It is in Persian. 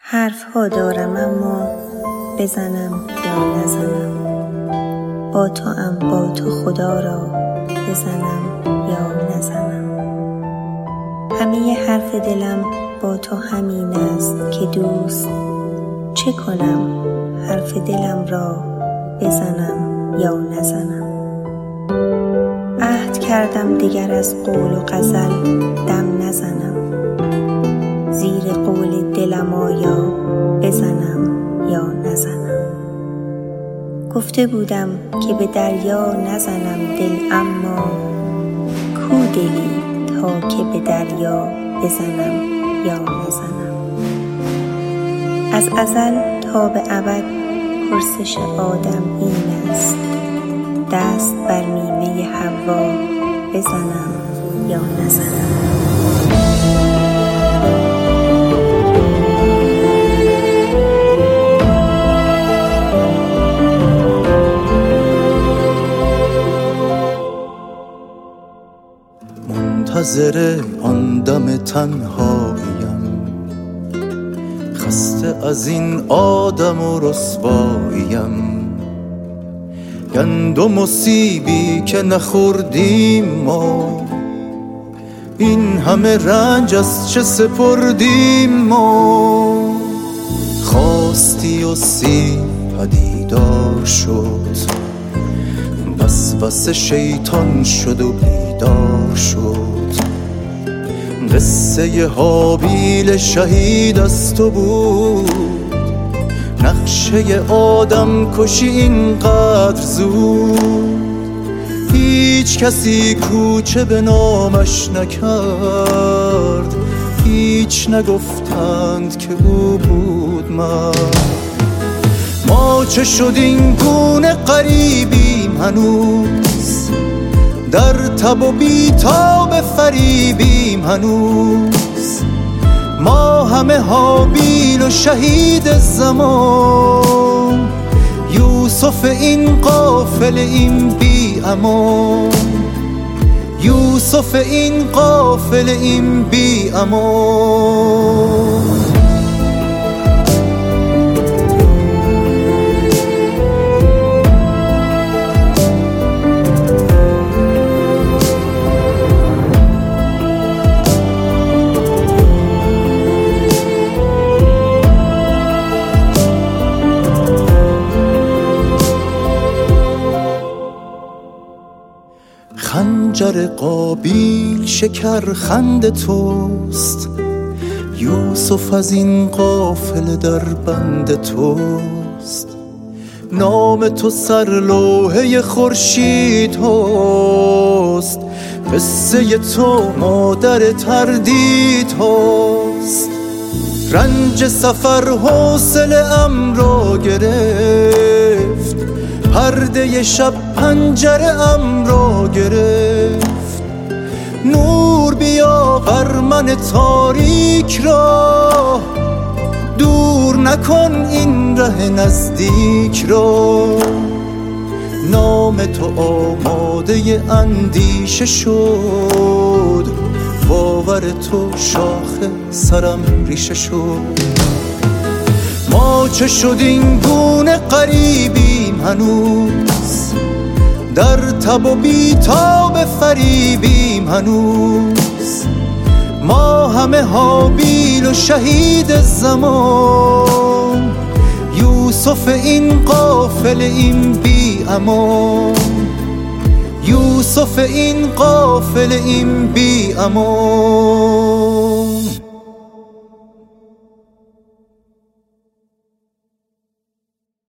حرف ها دارم اما بزنم یا نزنم، با تو با تو خدا را بزنم یا نزنم. همه حرف دلم با تو همین است که دوست، چه کنم حرف دلم را بزنم یا نزنم. عهد کردم دیگر از قول و غزل دم نزنم، زیر قول دلم آیا بزنم یا نزنم. گفته بودم که به دریا نزنم دل، اما کو دلی تا که به دریا بزنم یا نزنم. از ازل تا به ابد پرسش آدم این است، دست بر نیمه حوا بزنم یا نزنم. منتظر آن دم تنهاییم، خسته از این آدم و رسواییم. گندم و سیبی که نخوردیم ما، این همه رنج از چه سپردیم ما. خواستی و سیب پدیدار شد، وسوسه شیطان شد و بیدار شد. قصه هابیل شهید از تو بود، نقشه آدم کشی اینقدر زود. هیچ کسی کوچه به نامش نکرد، هیچ نگفتند که او بود مرد. ما چه شد این گونه غریبیم هنوز، در تب و بیتاب فریبیم هنوز. ما همه هابیل و شهید زمان، یوسف این قافله این بی امان. یوسف این قافله این بی امان. خنجر قابیل شکر خند توست، یوسف از این قافله در بند توست. نام تو سرلوحه خورشید هست، قصه تو مادر تردید هست. رنج سفر حوصله ام را گرفت، پرده شب پنجره ام را گرفت. نور بیاور من تاریک را، دور نکن این ره نزدیک را. نام تو آماده اندیشه شد، باور تو شاخ سرم ریشه شد. ما چه شد این گونه غریبیم هنوز، در تب و بیتاب فریبیم هنوز. ما همه هابیل و شهید زمان، یوسف این قافله این بی امان. یوسف این قافله این بی امان.